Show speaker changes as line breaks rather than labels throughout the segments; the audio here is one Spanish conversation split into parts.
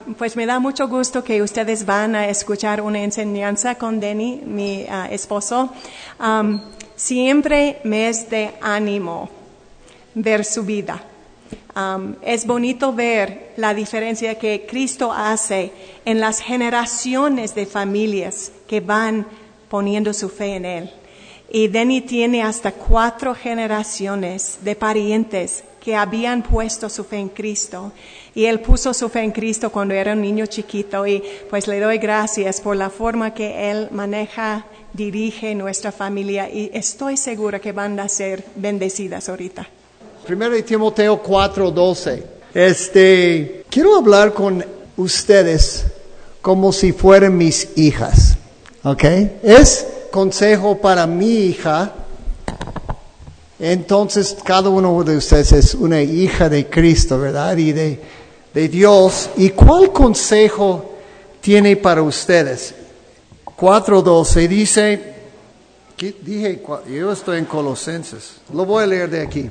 Pues me da mucho gusto que ustedes van a escuchar una enseñanza con Denny, mi esposo. Siempre me es de ánimo ver su vida. Es bonito ver la diferencia que Cristo hace en las generaciones de familias que van poniendo su fe en Él. Y Denny tiene hasta 4 generaciones de parientes que habían puesto su fe en Cristo. Y él puso su fe en Cristo cuando era un niño chiquito. Y pues le doy gracias por la forma que él maneja, dirige nuestra familia. Y estoy segura que van a ser bendecidas ahorita.
1 Timoteo 4:12. Quiero hablar con ustedes como si fueran mis hijas. ¿Ok? Es consejo para mi hija. Entonces, cada uno de ustedes es una hija de Cristo, ¿verdad? Y de Dios. ¿Y cuál consejo tiene para ustedes? 4:12 dice, yo estoy en Colosenses, lo voy a leer de aquí.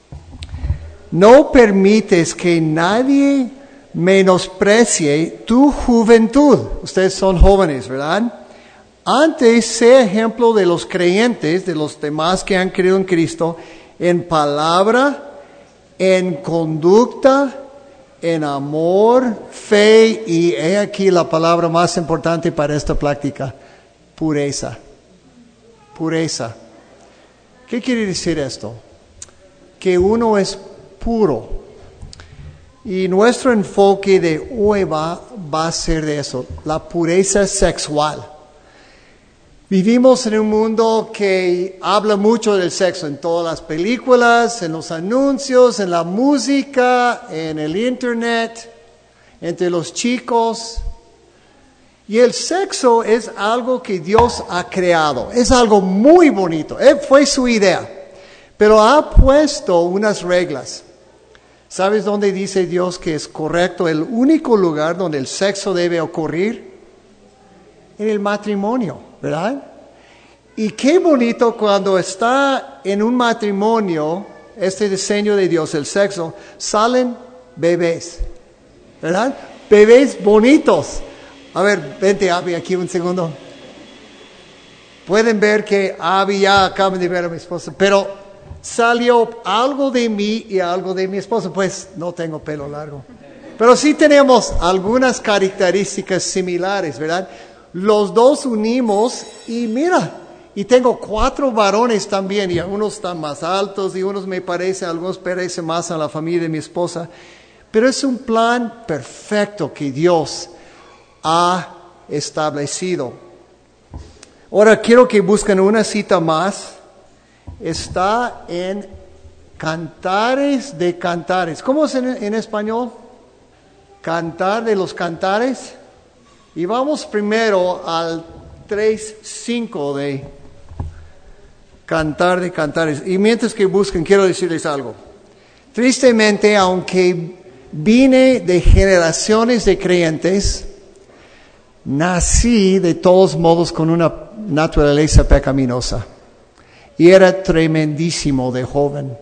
No permites que nadie menosprecie tu juventud. Ustedes son jóvenes, ¿verdad? Antes, sé ejemplo de los creyentes, de los demás que han creído en Cristo, en palabra, en conducta, en amor, fe, y he aquí la palabra más importante para esta práctica, pureza. Pureza. ¿Qué quiere decir esto? Que uno es puro. Y nuestro enfoque de hoy va a ser de eso, la pureza sexual. Vivimos en un mundo que habla mucho del sexo en todas las películas, en los anuncios, en la música, en el internet, entre los chicos. Y el sexo es algo que Dios ha creado, es algo muy bonito, fue su idea, pero ha puesto unas reglas. ¿Sabes dónde dice Dios que es correcto? El único lugar donde el sexo debe ocurrir, en el matrimonio, ¿verdad? Y qué bonito cuando está en un matrimonio, este diseño de Dios, el sexo, salen bebés, ¿verdad? Bebés bonitos. A ver, vente Abby aquí un segundo. Pueden ver que Abby ya acaban de ver a mi esposa, pero salió algo de mí y algo de mi esposa, pues no tengo pelo largo. Pero sí tenemos algunas características similares, ¿verdad? Los dos unimos y mira, y tengo 4 varones también, y algunos están más altos y unos algunos parecen más a la familia de mi esposa. Pero es un plan perfecto que Dios ha establecido. Ahora quiero que busquen una cita más. Está en Cantares de Cantares. ¿Cómo es en español? Cantar de los Cantares. Y vamos primero al 3:5 de Cantar de Cantares. Y mientras que busquen, quiero decirles algo. Tristemente, aunque vine de generaciones de creyentes, nací de todos modos con una naturaleza pecaminosa. Y era tremendísimo de joven.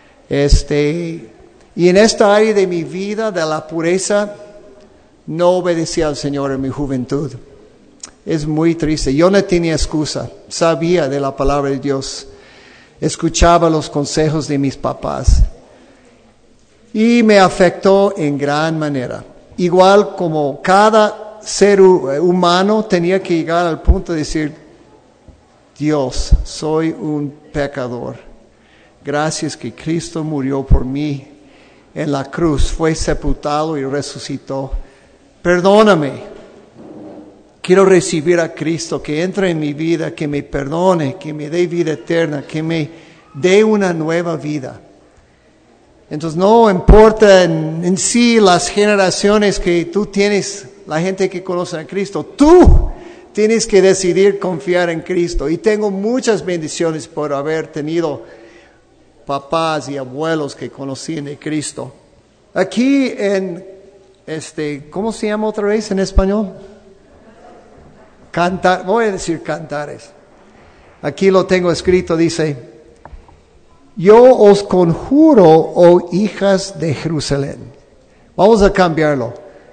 Y en esta área de mi vida, de la pureza, no obedecía al Señor en mi juventud. Es muy triste. Yo no tenía excusa. Sabía de la palabra de Dios. Escuchaba los consejos de mis papás. Y me afectó en gran manera. Igual como cada ser humano tenía que llegar al punto de decir, Dios, soy un pecador. Gracias que Cristo murió por mí en la cruz, fue sepultado y resucitó. Perdóname. Quiero recibir a Cristo, que entre en mi vida, que me perdone, que me dé vida eterna, que me dé una nueva vida. Entonces no importa en sí las generaciones que tú tienes, la gente que conoce a Cristo, tú tienes que decidir confiar en Cristo. Y tengo muchas bendiciones por haber tenido papás y abuelos que conocían de Cristo. Aquí en ¿cómo se llama otra vez en español? Cantar, voy a decir Cantares. Aquí lo tengo escrito, dice: yo os conjuro, oh hijas de Jerusalén. Vamos a cambiarlo.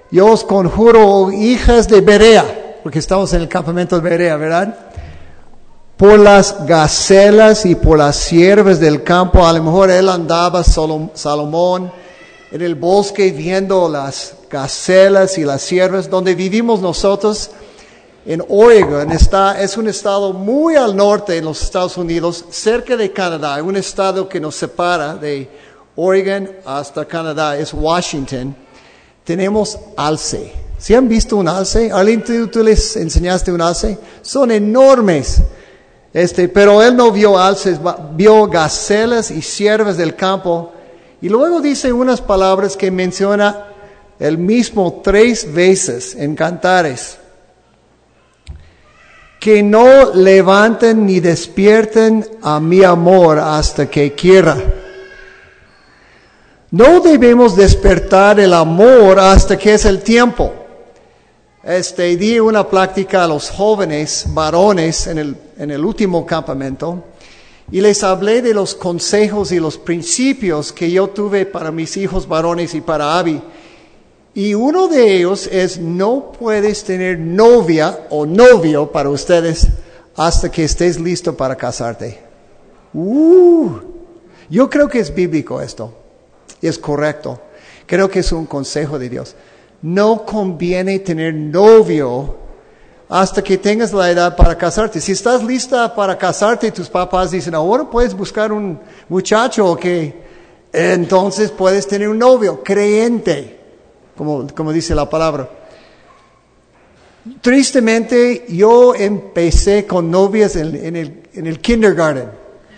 yo os conjuro, oh hijas de Berea, porque estamos en el campamento de Berea, ¿verdad? Por las gacelas y por las ciervas del campo. A lo mejor él andaba, Salomón, en el bosque viendo las gacelas y las ciervas. Donde vivimos nosotros, en Oregon, es un estado muy al norte en los Estados Unidos, cerca de Canadá. Un estado que nos separa de Oregon hasta Canadá, es Washington. Tenemos alce. ¿Sí han visto un alce? Arlene, ¿tú les enseñaste un alce? Son enormes. Pero él no vio alces, vio gacelas y ciervas del campo. Y luego dice unas palabras que menciona el mismo 3 veces en Cantares. Que no levanten ni despierten a mi amor hasta que quiera. No debemos despertar el amor hasta que es el tiempo. Di una plática a los jóvenes varones en el último campamento y les hablé de los consejos y los principios que yo tuve para mis hijos varones y para Abby. Y uno de ellos es: no puedes tener novia o novio para ustedes hasta que estés listo para casarte. Yo creo que es bíblico esto. Es correcto. Creo que es un consejo de Dios. No conviene tener novio hasta que tengas la edad para casarte. Si estás lista para casarte, tus papás dicen: ahora puedes buscar un muchacho que entonces puedes tener un novio creyente, como dice la palabra. Tristemente, yo empecé con novias en el kindergarten.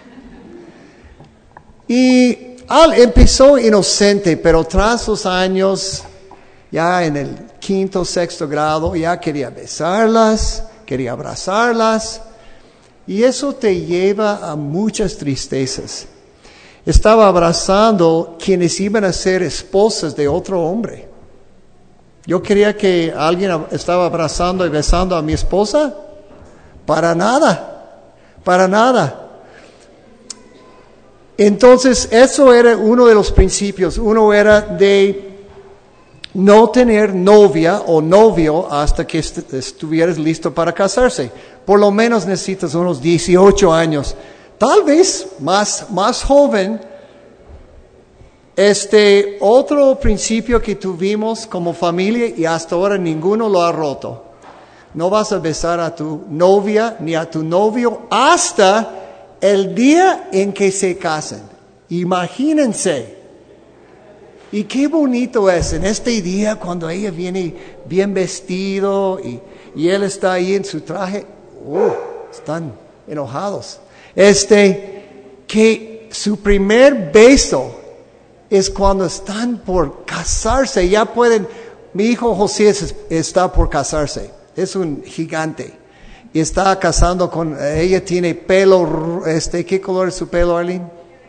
Y empezó inocente, pero tras los años, ya en el 5º, 6º grado, ya quería besarlas, quería abrazarlas. Y eso te lleva a muchas tristezas. Estaba abrazando quienes iban a ser esposas de otro hombre. Yo quería que alguien estaba abrazando y besando a mi esposa. Para nada, para nada. Entonces, eso era uno de los principios. Uno era de no tener novia o novio hasta que estuvieras listo para casarse. Por lo menos necesitas unos 18 años. Tal vez más joven. Otro principio que tuvimos como familia y hasta ahora ninguno lo ha roto. No vas a besar a tu novia ni a tu novio hasta el día en que se casen. Imagínense. Y qué bonito es en este día cuando ella viene bien vestido y él está ahí en su traje. Están enojados. Que su primer beso es cuando están por casarse. Ya pueden. Mi hijo José está por casarse. Es un gigante. Y está casando con ella. Tiene pelo. ¿Qué color es su pelo, Arlene?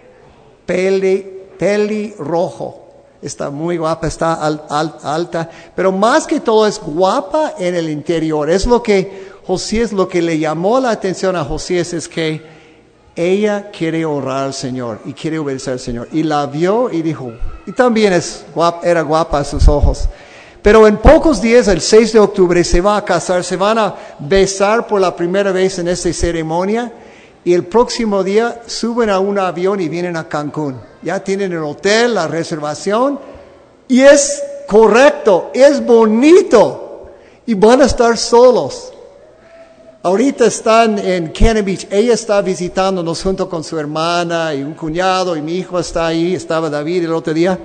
Pelirrojo. Está muy guapa, está alta. Pero más que todo es guapa en el interior. Es lo que le llamó la atención a José, es que ella quiere honrar al Señor y quiere obedecer al Señor. Y la vio y dijo, y también era guapa a sus ojos. Pero en pocos días, el 6 de octubre, se va a casar, se van a besar por la primera vez en esta ceremonia. Y el próximo día suben a un avión y vienen a Cancún. Ya tienen el hotel, la reservación. Y es correcto, es bonito. Y van a estar solos. Ahorita están en Cannon Beach. Ella está visitándonos junto con su hermana y un cuñado. Y mi hijo está ahí. Estaba David el otro día.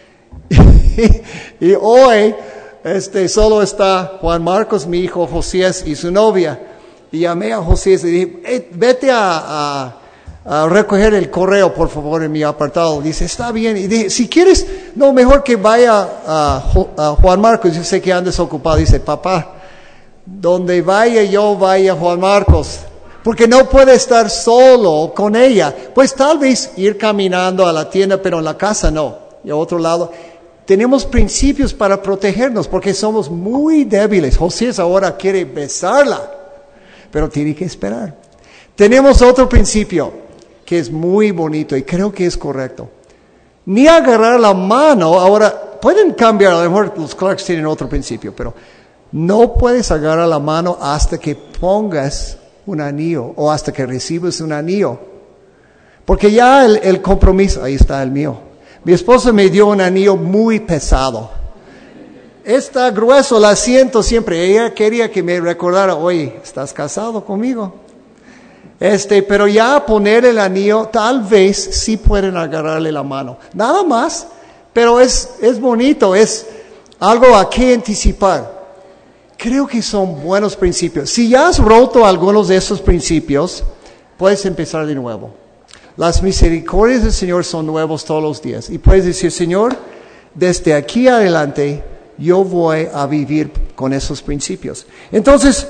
Y hoy solo está Juan Marcos, mi hijo Josías y su novia. Y llamé a José y le dije, vete a recoger el correo, por favor, en mi apartado. Dice, está bien. Y dije, si quieres, no, mejor que vaya a Juan Marcos. Yo sé que andes ocupado. Dice, papá, donde vaya Juan Marcos. Porque no puede estar solo con ella. Pues tal vez ir caminando a la tienda, pero en la casa no. Y a otro lado. Tenemos principios para protegernos porque somos muy débiles. José ahora quiere besarla. Pero tiene que esperar. Tenemos otro principio que es muy bonito y creo que es correcto. Ni agarrar la mano. Ahora, pueden cambiar, a lo mejor los Clarks tienen otro principio, pero no puedes agarrar la mano hasta que pongas un anillo o hasta que recibes un anillo. Porque ya el compromiso, ahí está el mío. Mi esposa me dio un anillo muy pesado. Está grueso, la siento siempre. Ella quería que me recordara, oye, ¿estás casado conmigo? Pero ya poner el anillo, tal vez sí pueden agarrarle la mano. Nada más, pero es bonito, es algo a que anticipar. Creo que son buenos principios. Si ya has roto algunos de esos principios, puedes empezar de nuevo. Las misericordias del Señor son nuevos todos los días. Y puedes decir, Señor, desde aquí adelante, yo voy a vivir con esos principios. Entonces,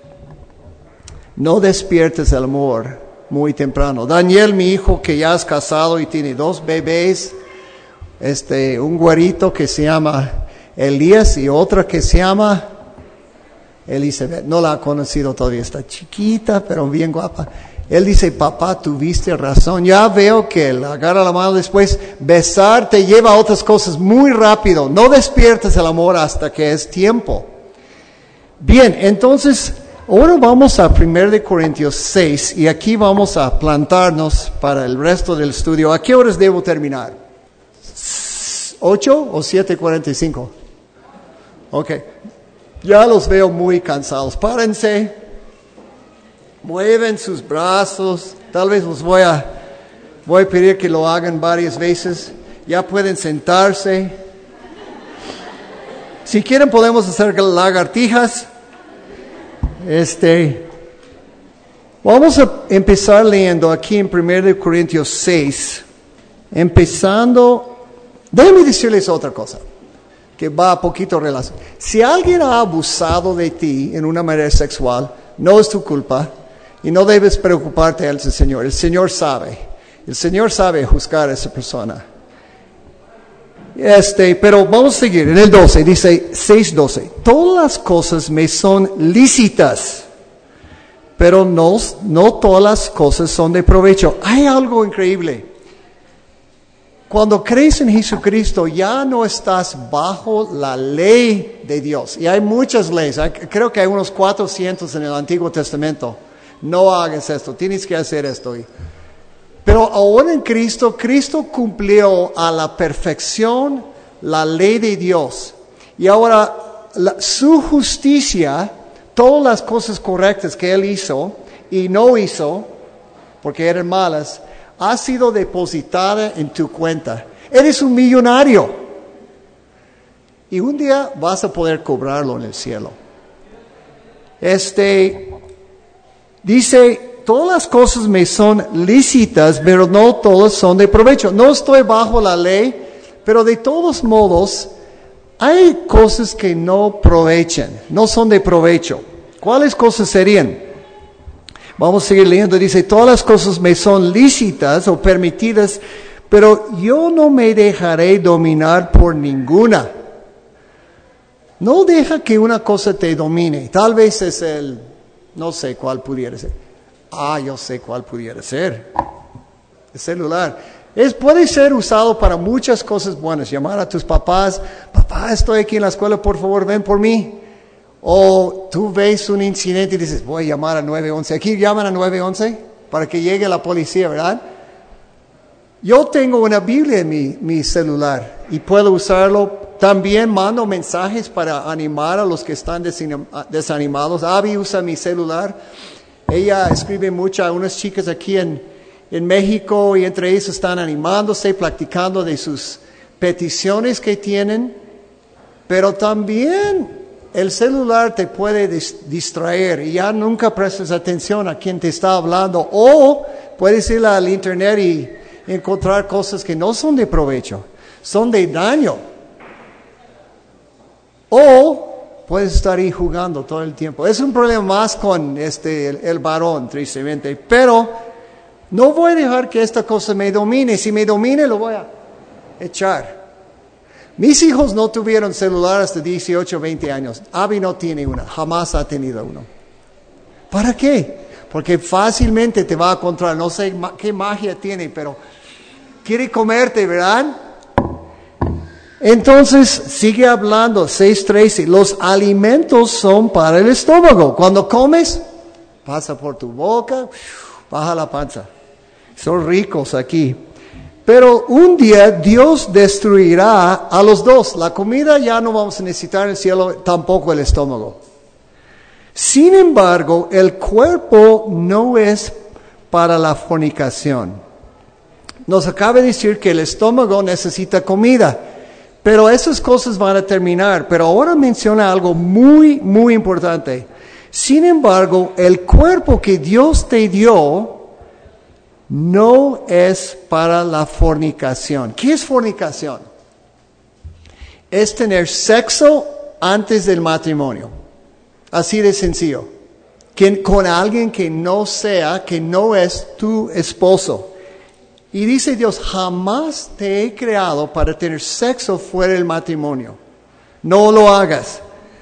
no despiertes el amor muy temprano. Daniel, mi hijo, que ya es casado y tiene 2 bebés, un güerito que se llama Elías y otra que se llama Elizabeth. No la ha conocido todavía, está chiquita, pero bien guapa. Él dice, papá, tuviste razón. Ya veo que él agarra la mano después. Besar te lleva a otras cosas muy rápido. No despiertes el amor hasta que es tiempo. Bien, entonces, ahora vamos a 1 Corintios 6 y aquí vamos a plantarnos para el resto del estudio. ¿A qué horas debo terminar? ¿8 o 7:45? Ok. Ya los veo muy cansados. Párense. Mueven sus brazos. Tal vez los voy a pedir que lo hagan varias veces. Ya pueden sentarse. Si quieren podemos hacer lagartijas. Vamos a empezar leyendo aquí en 1 Corintios 6. Empezando, déjenme decirles otra cosa que va a poquito relación. Si alguien ha abusado de ti en una manera sexual, no es tu culpa. Y no debes preocuparte al Señor. El Señor sabe. El Señor sabe juzgar a esa persona. Pero vamos a seguir. En el 12 dice 6:12. Todas las cosas me son lícitas, pero no todas las cosas son de provecho. Hay algo increíble. Cuando crees en Jesucristo ya no estás bajo la ley de Dios. Y hay muchas leyes. Creo que hay unos 400 en el Antiguo Testamento. No hagas esto, tienes que hacer esto. Pero ahora en Cristo cumplió a la perfección la ley de Dios. Y ahora su justicia, todas las cosas correctas que Él hizo y no hizo, porque eran malas, ha sido depositada en tu cuenta. Eres un millonario. Y un día vas a poder cobrarlo en el cielo. Dice, todas las cosas me son lícitas, pero no todas son de provecho. No estoy bajo la ley, pero de todos modos, hay cosas que no aprovechan, no son de provecho. ¿Cuáles cosas serían? Vamos a seguir leyendo. Dice, todas las cosas me son lícitas o permitidas, pero yo no me dejaré dominar por ninguna. No deja que una cosa te domine. Tal vez es no sé cuál pudiera ser. Yo sé cuál pudiera ser. El celular. Puede ser usado para muchas cosas buenas. Llamar a tus papás. Papá, estoy aquí en la escuela, por favor, ven por mí. O tú ves un incidente y dices, voy a llamar a 911. Aquí llaman a 911 para que llegue la policía, ¿verdad? Yo tengo una Biblia en mi celular y puedo usarlo. También mando mensajes para animar a los que están desanimados. Abby usa mi celular. Ella escribe mucho a unas chicas aquí en México y entre ellos están animándose, practicando de sus peticiones que tienen. Pero también el celular te puede distraer y ya nunca prestas atención a quien te está hablando. O puedes ir al internet y encontrar cosas que no son de provecho, son de daño. O puedes estar ahí jugando todo el tiempo. Es un problema más con el varón, tristemente. Pero no voy a dejar que esta cosa me domine. Si me domine, lo voy a echar. Mis hijos no tuvieron celular hasta 18, 20 años. Abby no tiene una, jamás ha tenido uno. ¿Para qué? Porque fácilmente te va a controlar. No sé qué magia tiene, pero quiere comerte, ¿verdad? Entonces, sigue hablando, 6:13, los alimentos son para el estómago. Cuando comes, pasa por tu boca, baja la panza. Son ricos aquí. Pero un día Dios destruirá a los dos. La comida ya no vamos a necesitar en el cielo, tampoco el estómago. Sin embargo, el cuerpo no es para la fornicación. Nos acaba de decir que el estómago necesita comida, pero esas cosas van a terminar. Pero ahora menciona algo muy, muy importante. Sin embargo, el cuerpo que Dios te dio no es para la fornicación. ¿Qué es fornicación? Es tener sexo antes del matrimonio. Así de sencillo. Con alguien que no es tu esposo. Y dice Dios, jamás te he creado para tener sexo fuera del matrimonio. No lo hagas.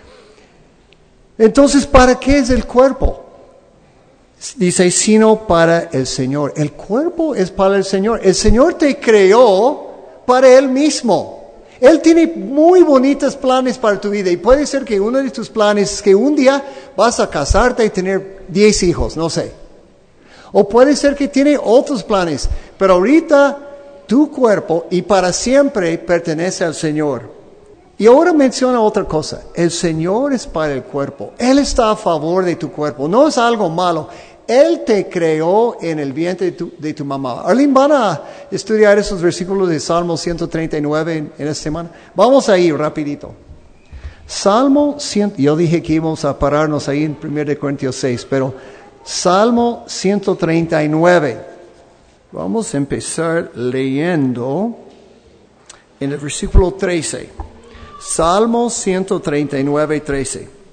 Entonces, ¿para qué es el cuerpo? Dice, sino para el Señor. El cuerpo es para el Señor. El Señor te creó para Él mismo. Él tiene muy bonitos planes para tu vida. Y puede ser que uno de tus planes es que un día vas a casarte y tener 10 hijos, no sé. O puede ser que tiene otros planes. Pero ahorita tu cuerpo y para siempre pertenece al Señor. Y ahora menciona otra cosa. El Señor es para el cuerpo. Él está a favor de tu cuerpo. No es algo malo. Él te creó en el vientre de tu mamá. Arlene, ¿van a estudiar esos versículos de Salmo 139 en esta semana? Vamos a ir rapidito. Salmo 100, yo dije que íbamos a pararnos ahí en 1 Corintios 6, pero Salmo 139. Vamos a empezar leyendo en el versículo 13. Salmo 139, 13.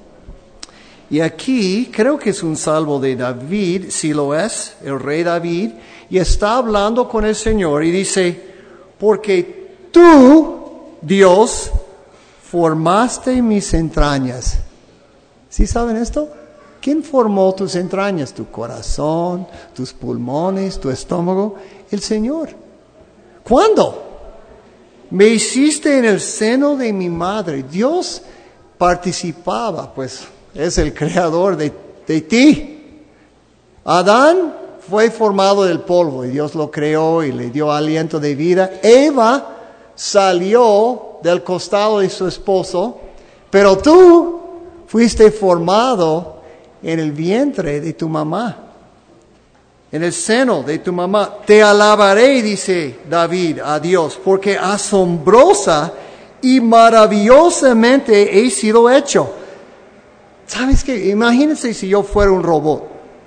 Y aquí creo que es un salmo de David, si lo es, el rey David, y está hablando con el Señor y dice, porque tú, Dios, formaste mis entrañas. ¿Sí saben esto? ¿Quién formó tus entrañas? Tu corazón, tus pulmones, tu estómago. El Señor. ¿Cuándo? Me hiciste en el seno de mi madre. Dios participaba, pues es el creador de ti. Adán fue formado del polvo y Dios lo creó y le dio aliento de vida. Eva salió del costado de su esposo, pero tú fuiste formado en el vientre de tu mamá, en el seno de tu mamá. Te alabaré, dice David a Dios, porque asombrosa y maravillosamente he sido hecho. ¿Sabes qué? Imagínense si yo fuera un robot.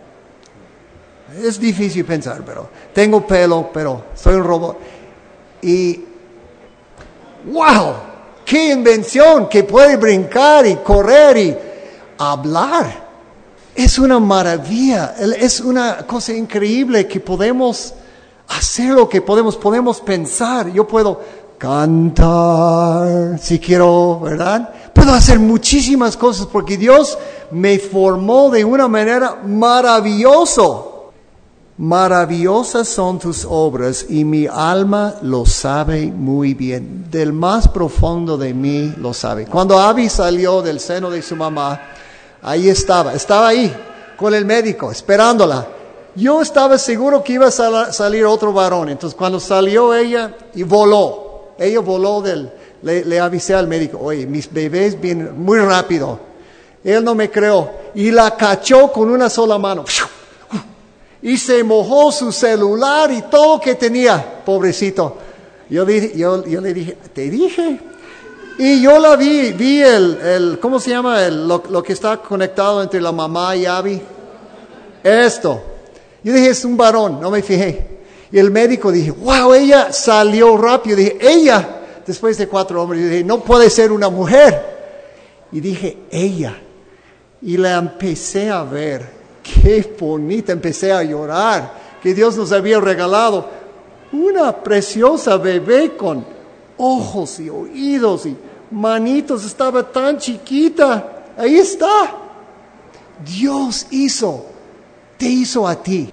Es difícil pensar, pero tengo pelo, pero soy un robot. Y ¡wow! ¡Qué invención! Que puede brincar y correr y hablar. Es una maravilla, es una cosa increíble que podemos hacer lo que podemos pensar. Yo puedo cantar, si quiero, ¿verdad? Puedo hacer muchísimas cosas porque Dios me formó de una manera maravillosa. Maravillosas son tus obras y mi alma lo sabe muy bien. Del más profundo de mí lo sabe. Cuando Abby salió del seno de su mamá, ahí estaba ahí con el médico esperándola. Yo estaba seguro que iba a salir otro varón. Entonces cuando salió ella y voló, le avisé al médico, oye, mis bebés vienen muy rápido. Él no me creó y la cachó con una sola mano. Y se mojó su celular y todo que tenía, pobrecito. Yo le dije, te dije. Y yo la vi el ¿cómo se llama? Lo que está conectado entre la mamá y Abby. Esto. Yo dije, es un varón, no me fijé. Y el médico dije, wow, ella salió rápido. Dije, ella, después de 4 hombres, yo dije, no puede ser una mujer. Y dije, ella. Y la empecé a ver. Qué bonita, empecé a llorar. Que Dios nos había regalado una preciosa bebé con ojos y oídos y manitos, estaba tan chiquita. Ahí está. Dios te hizo a ti.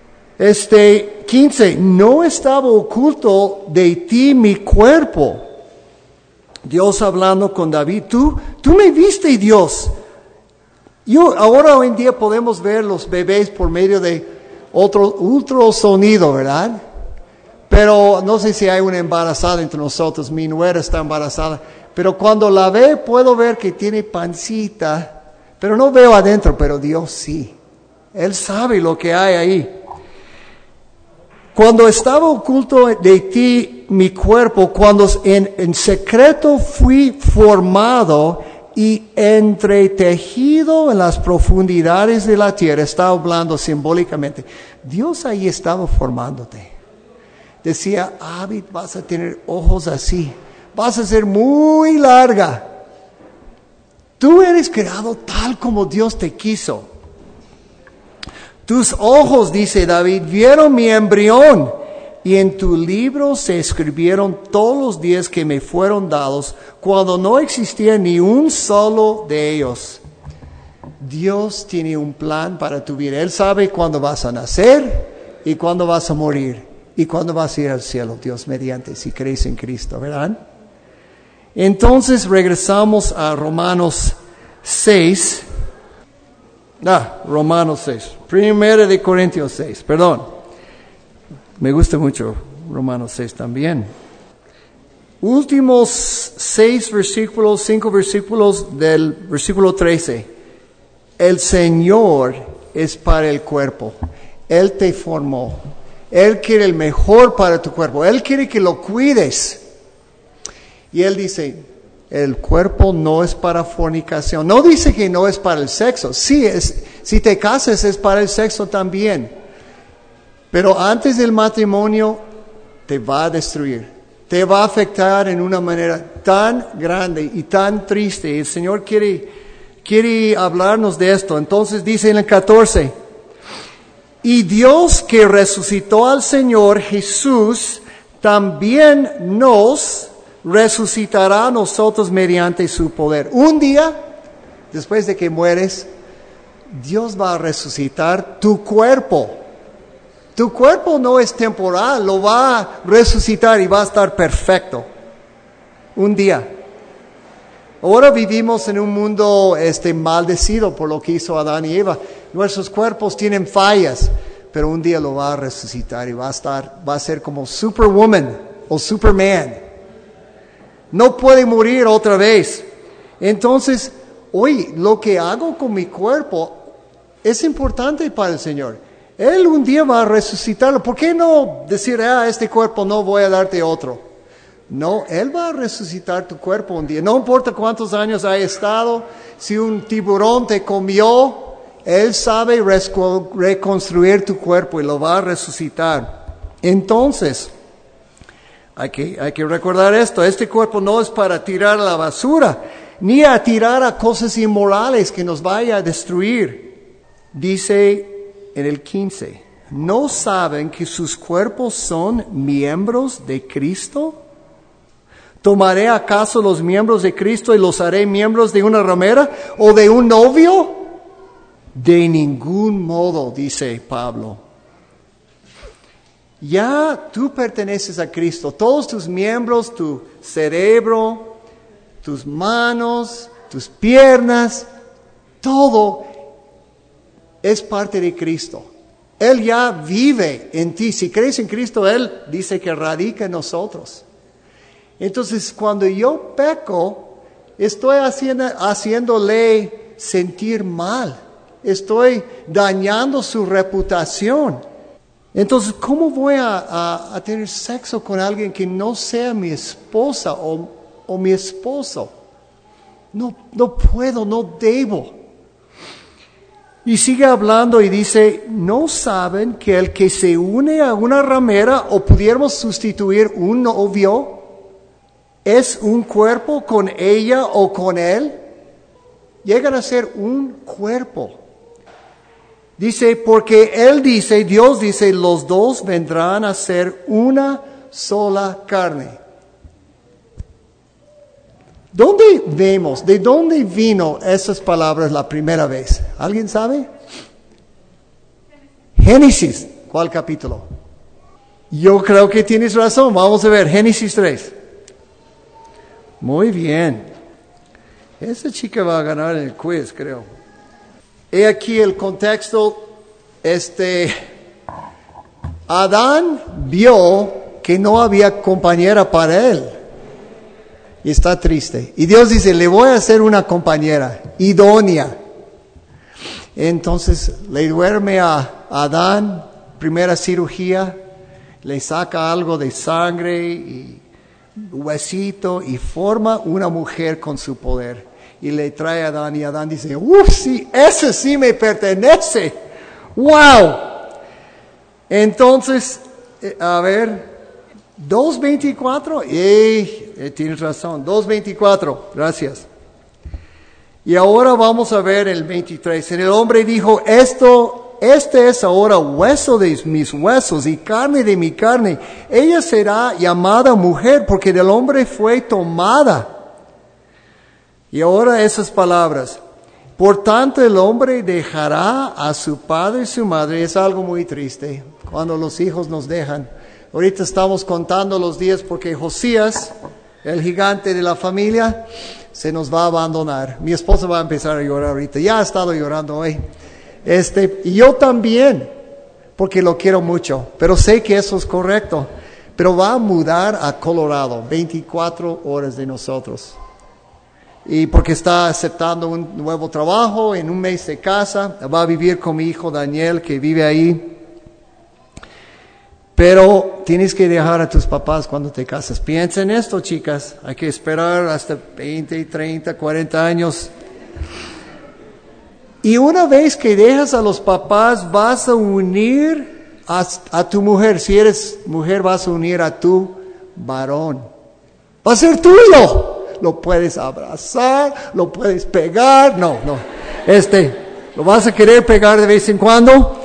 15, no estaba oculto de ti mi cuerpo Dios hablando con David, tú me viste, Dios. Ahora hoy en día podemos ver los bebés por medio de otro ultrasonido, ¿verdad? Pero no sé si hay una embarazada entre nosotros, mi nuera está embarazada, pero cuando la ve puedo ver que tiene pancita, pero no veo adentro, pero Dios sí. Él sabe lo que hay ahí. Cuando estaba oculto de ti mi cuerpo, cuando en secreto fui formado y entretejido en las profundidades de la tierra, estaba hablando simbólicamente. Dios ahí estaba formándote. Decía, Abid, vas a tener ojos así, vas a ser muy larga. Tú eres creado tal como Dios te quiso. Tus ojos, dice David, vieron mi embrión, y en tu libro se escribieron todos los días que me fueron dados, cuando no existía ni un solo de ellos. Dios tiene un plan para tu vida. Él sabe cuándo vas a nacer y cuándo vas a morir y cuándo vas a ir al cielo, Dios mediante, si crees en Cristo, ¿verdad? Entonces regresamos a Romanos 6. Romanos 6. Primera de Corintios 6, perdón. Me gusta mucho Romanos 6 también. Últimos 5 versículos del versículo 13. El Señor es para el cuerpo. Él te formó. Él quiere el mejor para tu cuerpo. Él quiere que lo cuides. Y Él dice, el cuerpo no es para fornicación. No dice que no es para el sexo. Sí, si te casas es para el sexo también. Pero antes del matrimonio te va a destruir. Te va a afectar en una manera tan grande y tan triste. El Señor quiere hablarnos de esto. Entonces dice en el 14, y Dios que resucitó al Señor Jesús, también nos resucitará a nosotros mediante su poder. Un día, después de que mueres, Dios va a resucitar tu cuerpo. Tu cuerpo no es temporal, lo va a resucitar y va a estar perfecto. Un día. Ahora vivimos en un mundo maldecido por lo que hizo Adán y Eva. Nuestros cuerpos tienen fallas, pero un día lo va a resucitar y va a ser como Superwoman o Superman. No puede morir otra vez. Entonces, oye, lo que hago con mi cuerpo es importante para el Señor. Él un día va a resucitarlo. ¿Por qué no decir, este cuerpo no voy a darte otro? No, Él va a resucitar tu cuerpo un día. No importa cuántos años haya estado, si un tiburón te comió, Él sabe reconstruir tu cuerpo y lo va a resucitar. Entonces, hay que recordar esto. Este cuerpo no es para tirar a la basura, ni a tirar a cosas inmorales que nos vaya a destruir. Dice en el 15, ¿no saben que sus cuerpos son miembros de Cristo? ¿Tomaré acaso los miembros de Cristo y los haré miembros de una ramera o de un novio? De ningún modo, dice Pablo. Ya tú perteneces a Cristo. Todos tus miembros, tu cerebro, tus manos, tus piernas, todo es parte de Cristo. Él ya vive en ti. Si crees en Cristo, Él dice que radica en nosotros. Entonces, cuando yo peco, estoy haciéndole sentir mal. Estoy dañando su reputación. Entonces, ¿cómo voy a tener sexo con alguien que no sea mi esposa o mi esposo? No puedo, no debo. Y sigue hablando y dice, ¿no saben que el que se une a una ramera, o pudiéramos sustituir un novio, es un cuerpo con ella o con él? Llegan a ser un cuerpo. Dice, porque Dios dice, los dos vendrán a ser una sola carne. ¿De dónde vino esas palabras la primera vez? ¿Alguien sabe? Génesis. ¿Cuál capítulo? Yo creo que tienes razón. Vamos a ver, Génesis 3. Muy bien. Esa chica va a ganar el quiz, creo. He aquí el contexto. Adán vio que no había compañera para él. Y está triste. Y Dios dice, le voy a hacer una compañera idónea. Entonces le duerme a Adán, primera cirugía, le saca algo de sangre y huesito y forma una mujer con su poder. Y le trae a Adán y Adán dice, sí, ese sí me pertenece. ¡Wow! Entonces, a ver, 2:24, tienes razón, 2:24, gracias. Y ahora vamos a ver el 23. El hombre dijo, este es ahora hueso de mis huesos y carne de mi carne. Ella será llamada mujer porque del hombre fue tomada. Y ahora esas palabras. Por tanto el hombre dejará a su padre y su madre. Es algo muy triste cuando los hijos nos dejan. Ahorita estamos contando los días porque Josías, el gigante de la familia, se nos va a abandonar. Mi esposa va a empezar a llorar ahorita. Ya ha estado llorando hoy. Y yo también, porque lo quiero mucho. Pero sé que eso es correcto. Pero va a mudar a Colorado, 24 horas de nosotros. Y porque está aceptando un nuevo trabajo, en un mes se casa. Va a vivir con mi hijo Daniel, que vive ahí. Pero tienes que dejar a tus papás cuando te casas. Piensa en esto, chicas. Hay que esperar hasta 20, 30, 40 años. Y una vez que dejas a los papás, vas a unir a tu mujer. Si eres mujer, vas a unir a tu varón. Va a ser tuyo. Lo puedes abrazar, lo puedes pegar. No. Lo vas a querer pegar de vez en cuando.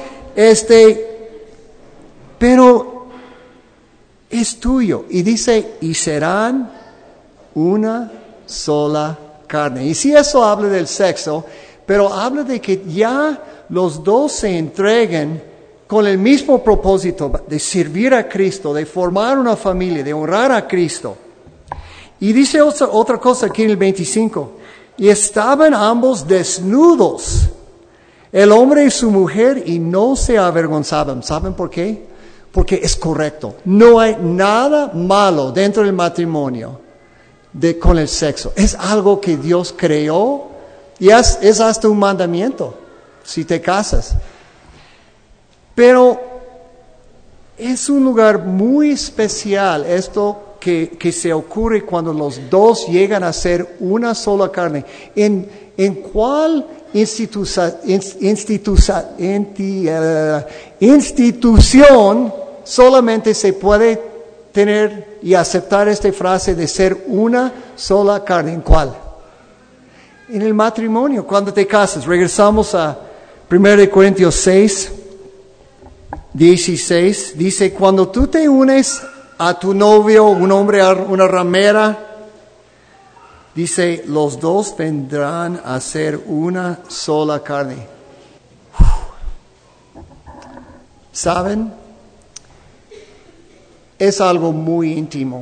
Pero es tuyo. Y dice, y serán una sola carne. Y si eso habla del sexo, pero habla de que ya los dos se entreguen con el mismo propósito de servir a Cristo, de formar una familia, de honrar a Cristo. Y dice otra cosa aquí en el 25. Y estaban ambos desnudos, el hombre y su mujer, y no se avergonzaban. ¿Saben por qué? Porque es correcto. No hay nada malo dentro del matrimonio con el sexo. Es algo que Dios creó y es hasta un mandamiento si te casas. Pero es un lugar muy especial esto que se ocurre cuando los dos llegan a ser una sola carne. ¿En cuál institución solamente se puede tener y aceptar esta frase de ser una sola carne? ¿En cuál? En el matrimonio, cuando te casas. Regresamos a 1 Corintios 6, 16. Dice, cuando tú te unes a tu novio, un hombre a una ramera, dice, los dos vendrán a ser una sola carne. ¿Saben? Es algo muy íntimo.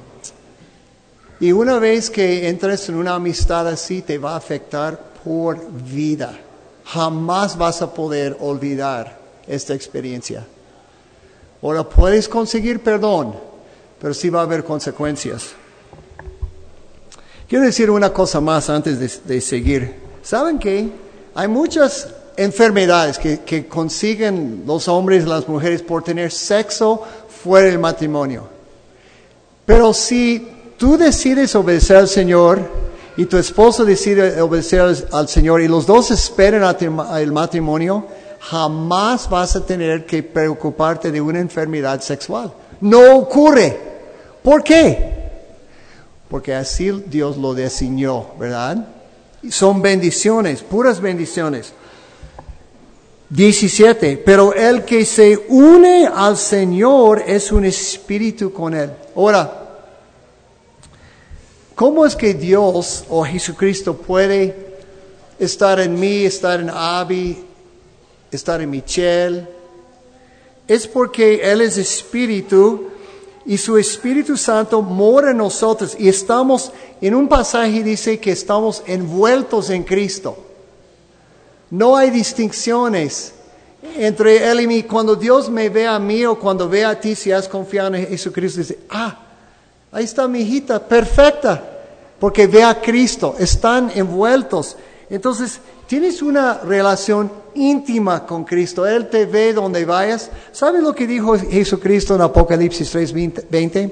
Y una vez que entres en una amistad así, te va a afectar por vida. Jamás vas a poder olvidar esta experiencia. Ahora puedes conseguir perdón, pero sí va a haber consecuencias. Quiero decir una cosa más antes de seguir. ¿Saben qué? Hay muchas enfermedades que consiguen los hombres y las mujeres por tener sexo fuera del matrimonio. Pero si tú decides obedecer al Señor y tu esposo decide obedecer al Señor y los dos esperan el matrimonio, jamás vas a tener que preocuparte de una enfermedad sexual. No ocurre. ¿Por qué? Porque así Dios lo diseñó, ¿verdad? Y son bendiciones, puras bendiciones. 17. Pero el que se une al Señor es un espíritu con Él. Ahora, ¿cómo es que Dios o Jesucristo puede estar en mí, estar en Abby, estar en Michelle? Es porque Él es espíritu y su Espíritu Santo mora en nosotros y estamos, en un pasaje dice que estamos envueltos en Cristo. No hay distinciones entre Él y mí. Cuando Dios me ve a mí o cuando ve a ti, si has confiado en Jesucristo, dice, ahí está mi hijita, perfecta, porque ve a Cristo, están envueltos. Entonces, tienes una relación íntima con Cristo. Él te ve donde vayas. ¿Sabes lo que dijo Jesucristo en Apocalipsis 3:20?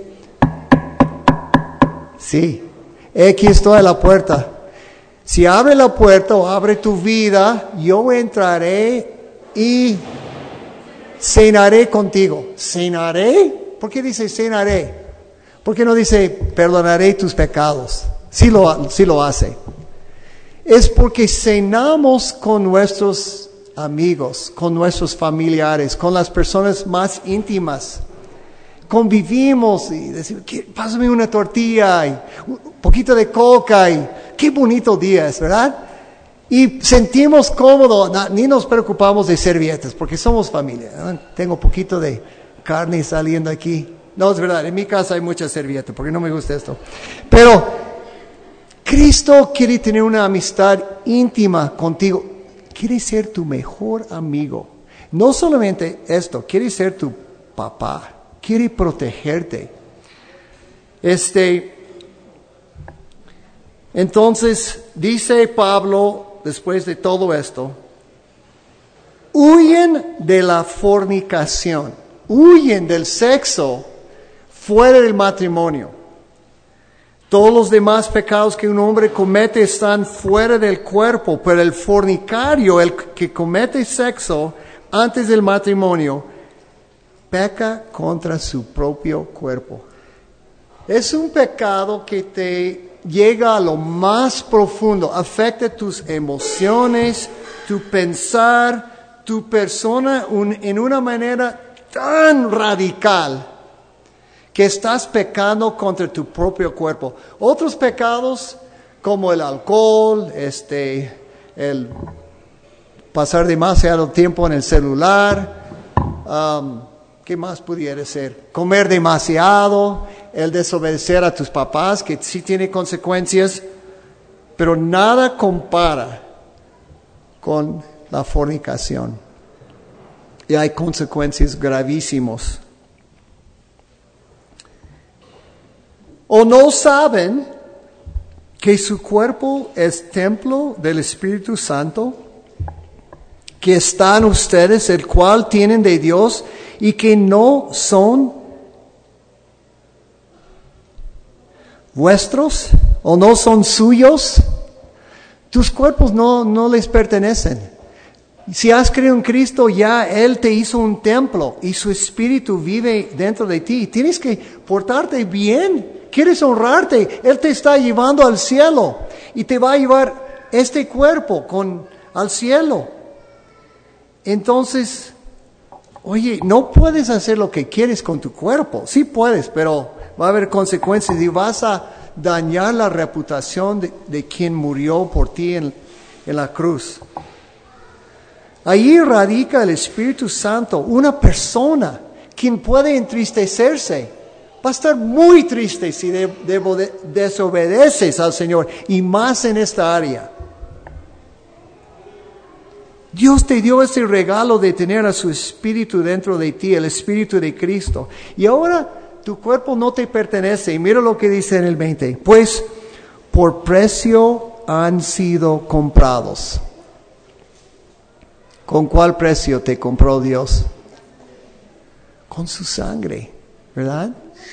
Sí, aquí estoy a la puerta. Si abre la puerta o abre tu vida, yo entraré y cenaré contigo. ¿Cenaré? ¿Por qué dice cenaré? ¿Por qué no dice perdonaré tus pecados? Sí lo hace. Es porque cenamos con nuestros amigos, con nuestros familiares, con las personas más íntimas. Convivimos y decimos, pásame una tortilla y un poquito de coca y qué bonito día es, ¿verdad? Y sentimos cómodo, ni nos preocupamos de servilletas porque somos familia, ¿no? Tengo un poquito de carne saliendo aquí. No, es verdad, en mi casa hay mucha servilleta porque no me gusta esto. Pero Cristo quiere tener una amistad íntima contigo. Quiere ser tu mejor amigo. No solamente esto, quiere ser tu papá. Quiere protegerte. Entonces, dice Pablo, después de todo esto, huyen de la fornicación. Huyen del sexo fuera del matrimonio. Todos los demás pecados que un hombre comete están fuera del cuerpo, pero el fornicario, el que comete sexo antes del matrimonio, peca contra su propio cuerpo. Es un pecado que te llega a lo más profundo, afecta tus emociones, tu pensar, tu persona en una manera tan radical que estás pecando contra tu propio cuerpo. Otros pecados como el alcohol, el pasar demasiado tiempo en el celular, ¿qué más pudiera ser? Comer demasiado, el desobedecer a tus papás, que sí tiene consecuencias, pero nada compara con la fornicación. Y hay consecuencias gravísimas. ¿O no saben que su cuerpo es templo del Espíritu Santo, que está en ustedes, el cual tienen de Dios, y que no son vuestros o no son suyos? Tus cuerpos no les pertenecen. Si has creído en Cristo, ya Él te hizo un templo y su Espíritu vive dentro de ti. Tienes que portarte bien. Quieres honrarte, Él te está llevando al cielo y te va a llevar este cuerpo al cielo. Entonces, oye, no puedes hacer lo que quieres con tu cuerpo. Sí puedes, pero va a haber consecuencias y vas a dañar la reputación de quien murió por ti en la cruz. Allí radica el Espíritu Santo, una persona quien puede entristecerse. Va a estar muy triste si desobedeces al Señor, y más en esta área. Dios te dio ese regalo de tener a su Espíritu dentro de ti, el Espíritu de Cristo. Y ahora tu cuerpo no te pertenece. Y mira lo que dice en el 20. Pues por precio han sido comprados. ¿Con cuál precio te compró Dios? Con su sangre, ¿verdad?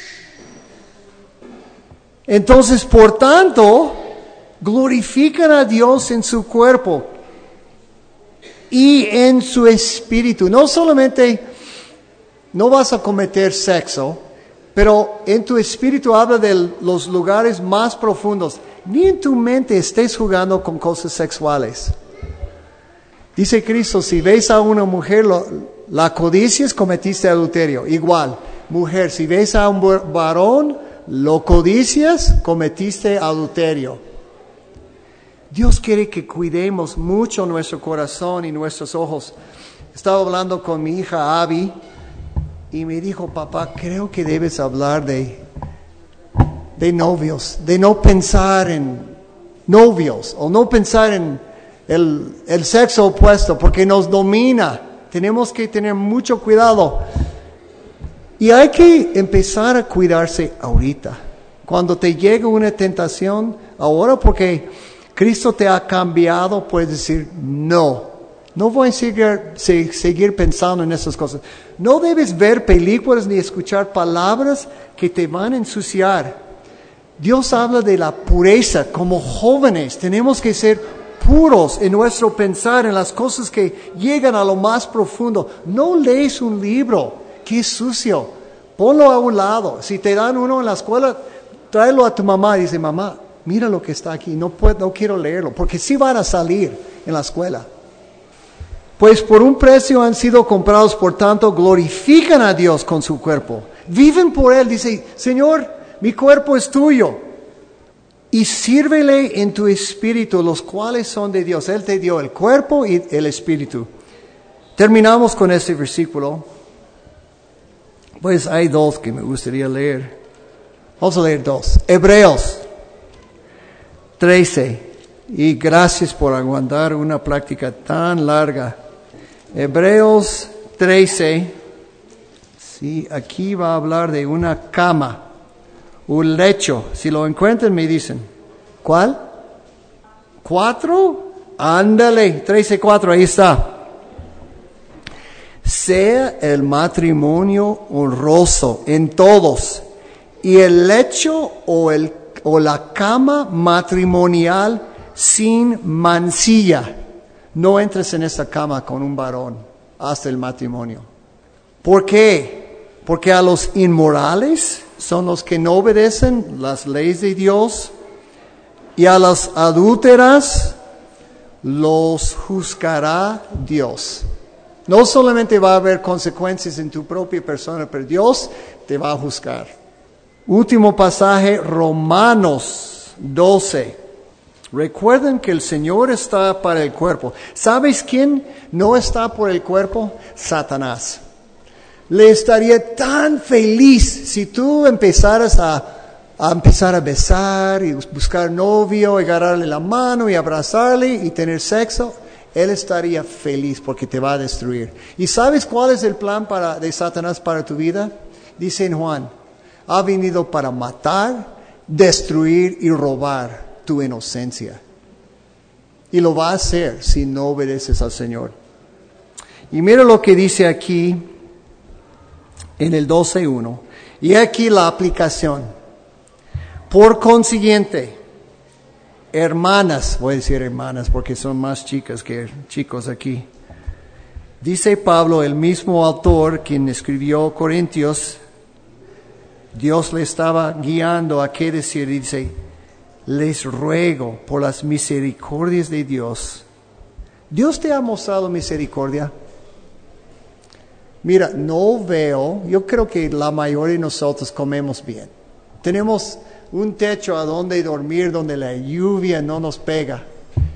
Entonces, por tanto, glorifican a Dios en su cuerpo y en su espíritu. No solamente no vas a cometer sexo, pero en tu espíritu habla de los lugares más profundos. Ni en tu mente estés jugando con cosas sexuales. Dice Cristo, si ves a una mujer, la codicias, cometiste adulterio. Igual, mujer, si ves a un varón, lo codicias, cometiste adulterio. Dios quiere que cuidemos mucho nuestro corazón y nuestros ojos. Estaba hablando con mi hija Abby y me dijo, papá, creo que debes hablar de novios, de no pensar en novios o no pensar en el sexo opuesto porque nos domina. Tenemos que tener mucho cuidado. Y hay que empezar a cuidarse ahorita. Cuando te llega una tentación, ahora porque Cristo te ha cambiado, puedes decir, no voy a seguir pensando en esas cosas. No debes ver películas ni escuchar palabras que te van a ensuciar. Dios habla de la pureza. Como jóvenes tenemos que ser puros en nuestro pensar, en las cosas que llegan a lo más profundo. No lees un libro que es sucio, ponlo a un lado. Si te dan uno en la escuela, tráelo a tu mamá y dice, mamá, mira lo que está aquí, no quiero leerlo, porque sí van a salir en la escuela. Pues por un precio han sido comprados, por tanto glorifican a Dios con su cuerpo. Viven por Él, dice, Señor, mi cuerpo es tuyo. Y sírvele en tu espíritu, los cuales son de Dios. Él te dio el cuerpo y el espíritu. Terminamos con este versículo. Pues hay dos que me gustaría leer. Vamos a leer dos. Hebreos 13. Y gracias por aguantar una práctica tan larga. Hebreos 13. Sí, aquí va a hablar de una cama. Un lecho. Si lo encuentran me dicen. ¿Cuál? 4. Ándale. 13:4. Ahí está. Sea el matrimonio honroso en todos, y el lecho o la cama matrimonial sin mancilla. No entres en esta cama con un varón hasta el matrimonio. ¿Por qué? Porque a los inmorales son los que no obedecen las leyes de Dios, y a las adúlteras los juzgará Dios. No solamente va a haber consecuencias en tu propia persona, pero Dios te va a juzgar. Último pasaje, Romanos 12. Recuerden que el Señor está para el cuerpo. ¿Sabes quién no está por el cuerpo? Satanás. Le estaría tan feliz si tú empezaras a empezar a besar y buscar novio, y agarrarle la mano y abrazarle y tener sexo. Él estaría feliz porque te va a destruir. ¿Y sabes cuál es el plan de Satanás para tu vida? Dice en Juan, ha venido para matar, destruir y robar tu inocencia. Y lo va a hacer si no obedeces al Señor. Y mira lo que dice aquí en el 12:1. Y aquí la aplicación. Por consiguiente, hermanas, voy a decir hermanas porque son más chicas que chicos aquí. Dice Pablo, el mismo autor quien escribió Corintios, Dios le estaba guiando a qué decir. Dice, les ruego por las misericordias de Dios. ¿Dios te ha mostrado misericordia? Mira, yo creo que la mayoría de nosotros comemos bien. Tenemos un techo a donde dormir, donde la lluvia no nos pega.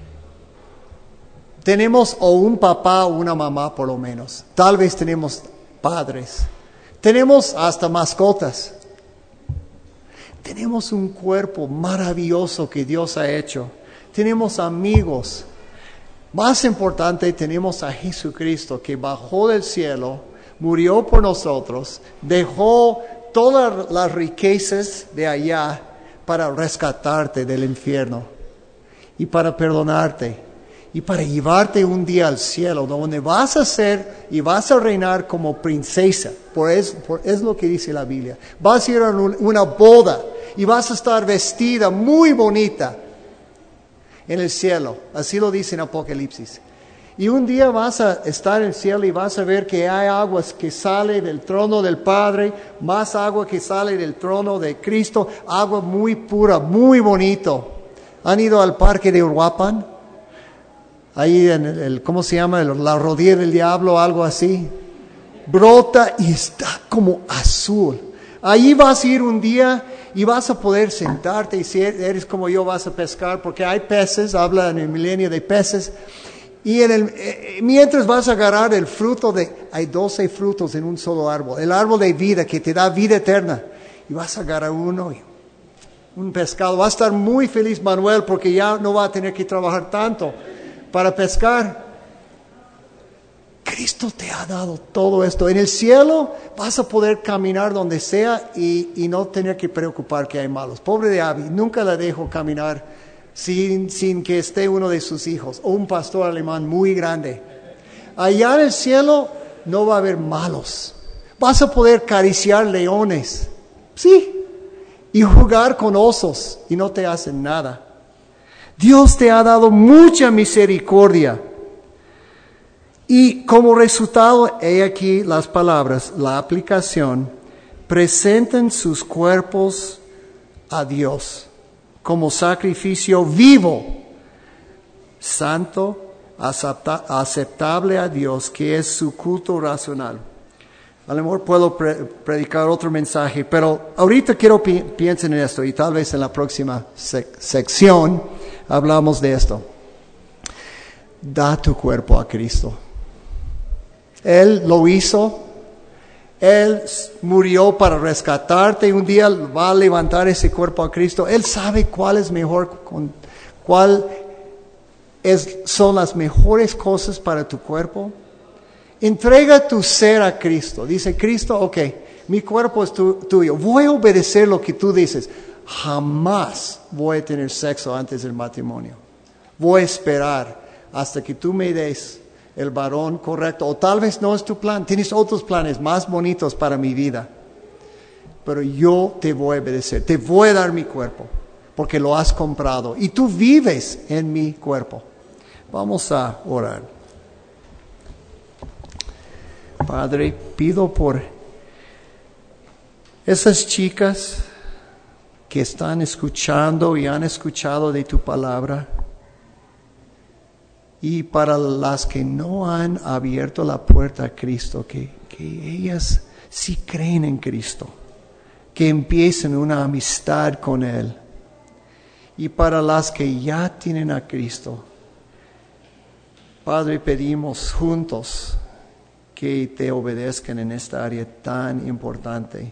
Tenemos o un papá o una mamá por lo menos. Tal vez tenemos padres. Tenemos hasta mascotas. Tenemos un cuerpo maravilloso que Dios ha hecho. Tenemos amigos. Más importante, tenemos a Jesucristo que bajó del cielo, murió por nosotros, dejó todas las riquezas de allá para rescatarte del infierno y para perdonarte y para llevarte un día al cielo donde vas a ser y vas a reinar como princesa. Es lo que dice la Biblia. Vas a ir a una boda y vas a estar vestida muy bonita en el cielo. Así lo dice en Apocalipsis. Y un día vas a estar en el cielo y vas a ver que hay aguas que salen del trono del Padre, más agua que sale del trono de Cristo, agua muy pura, muy bonito. ¿Han ido al parque de Uruapan? Ahí en ¿cómo se llama? La rodilla del diablo, algo así. Brota y está como azul. Ahí vas a ir un día y vas a poder sentarte, y si eres como yo vas a pescar, porque hay peces, habla en el milenio de peces. Y mientras vas a agarrar el fruto hay 12 frutos en un solo árbol, el árbol de vida que te da vida eterna. Y vas a agarrar uno, un pescado. Va a estar muy feliz Manuel porque ya no va a tener que trabajar tanto para pescar. Cristo te ha dado todo esto. En el cielo vas a poder caminar donde sea y no tener que preocupar que hay malos. Pobre de Abby, nunca la dejo caminar sin que esté uno de sus hijos o un pastor alemán muy grande. Allá en el cielo no va a haber malos. Vas a poder acariciar leones, sí, y jugar con osos y no te hacen nada. Dios te ha dado mucha misericordia. Y como resultado, he aquí las palabras, la aplicación: presenten sus cuerpos a Dios como sacrificio vivo, santo, aceptable a Dios, que es su culto racional. A lo mejor puedo predicar otro mensaje, pero ahorita quiero piensen en esto y tal vez en la próxima sección hablamos de esto. Da tu cuerpo a Cristo. Él lo hizo. Él murió para rescatarte y un día va a levantar ese cuerpo a Cristo. Él sabe cuál es mejor, son las mejores cosas para tu cuerpo. Entrega tu ser a Cristo. Dice Cristo, ok, mi cuerpo es tuyo. Voy a obedecer lo que tú dices. Jamás voy a tener sexo antes del matrimonio. Voy a esperar hasta que tú me des el varón correcto. O tal vez no es tu plan. Tienes otros planes más bonitos para mi vida. Pero yo te voy a obedecer. Te voy a dar mi cuerpo. Porque lo has comprado. Y tú vives en mi cuerpo. Vamos a orar. Padre, pido por esas chicas que están escuchando y han escuchado de tu palabra, y para las que no han abierto la puerta a Cristo, que ellas sí creen en Cristo, que empiecen una amistad con Él, y para las que ya tienen a Cristo, Padre, pedimos juntos que te obedezcan en esta área tan importante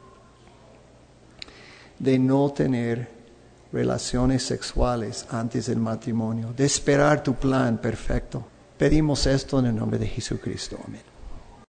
de no tener relaciones sexuales antes del matrimonio, de esperar tu plan perfecto. Pedimos esto en el nombre de Jesucristo. Amén.